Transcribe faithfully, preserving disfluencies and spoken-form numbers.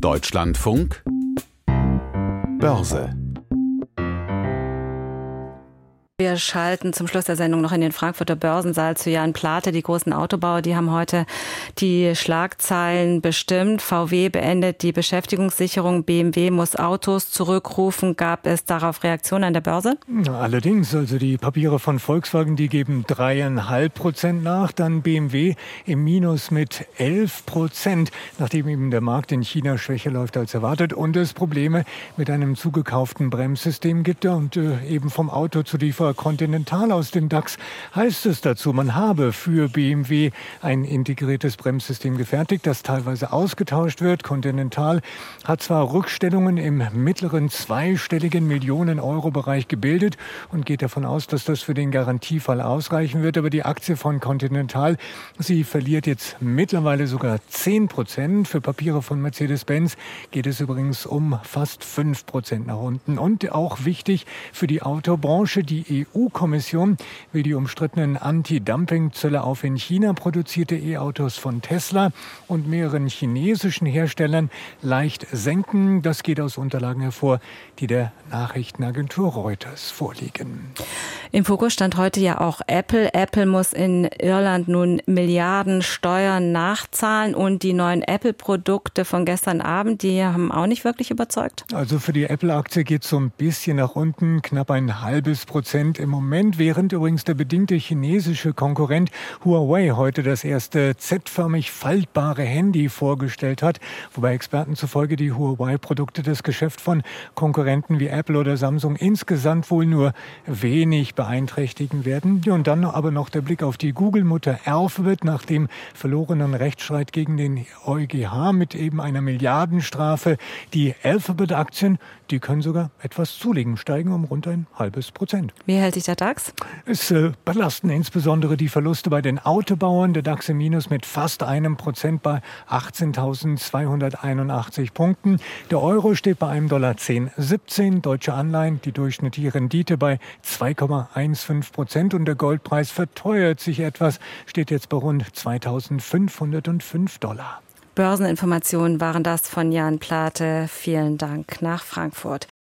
Deutschlandfunk Börse. Wir schalten zum Schluss der Sendung noch in den Frankfurter Börsensaal zu Jan Plate. Die großen Autobauer, die haben heute die Schlagzeilen bestimmt. V W beendet die Beschäftigungssicherung, B M W muss Autos zurückrufen. Gab es darauf Reaktionen an der Börse? Allerdings, also die Papiere von Volkswagen, die geben dreieinhalb Prozent nach, dann B M W im Minus mit elf Prozent, nachdem eben der Markt in China schwächer läuft als erwartet und es Probleme mit einem zugekauften Bremssystem gibt und äh, eben vom Autozulieferer Continental aus dem DAX heißt es dazu, man habe für B M W ein integriertes Bremssystem gefertigt, das teilweise ausgetauscht wird. Continental hat zwar Rückstellungen im mittleren zweistelligen Millionen-Euro-Bereich gebildet und geht davon aus, dass das für den Garantiefall ausreichen wird, aber die Aktie von Continental, sie verliert jetzt mittlerweile sogar zehn Prozent. Für Papiere von Mercedes-Benz geht es übrigens um fast fünf Prozent nach unten. Und auch wichtig für die Autobranche, die E U-Kommission will die umstrittenen Anti-Dumping-Zölle auf in China produzierte E-Autos von Tesla und mehreren chinesischen Herstellern leicht senken. Das geht aus Unterlagen hervor, die der Nachrichtenagentur Reuters vorliegen. Im Fokus stand heute ja auch Apple. Apple muss in Irland nun Milliarden Steuern nachzahlen und die neuen Apple-Produkte von gestern Abend, die haben auch nicht wirklich überzeugt. Also für die Apple-Aktie geht es so ein bisschen nach unten, knapp ein halbes Prozent im Moment, während übrigens der bedingte chinesische Konkurrent Huawei heute das erste Z-förmig faltbare Handy vorgestellt hat, wobei Experten zufolge die Huawei-Produkte das Geschäft von Konkurrenten wie Apple oder Samsung insgesamt wohl nur wenig beeinträchtigen werden. Und dann aber noch der Blick auf die Google-Mutter Alphabet nach dem verlorenen Rechtsstreit gegen den EuGH mit eben einer Milliardenstrafe. Die Alphabet-Aktien, die können sogar etwas zulegen, steigen um rund ein halbes Prozent. Wie hält sich der DAX? Es äh, belasten insbesondere die Verluste bei den Autobauern. Der DAX im Minus mit fast einem Prozent bei achtzehntausendzweihunderteinundachtzig Punkten. Der Euro steht bei einem Dollar zehn Komma siebzehn. Deutsche Anleihen, die durchschnittliche Rendite bei zwei Komma fünfzehn Prozent. Und der Goldpreis verteuert sich etwas, steht jetzt bei rund zweitausendfünfhundertfünf Dollar. Börseninformationen waren das von Jan Plate. Vielen Dank nach Frankfurt.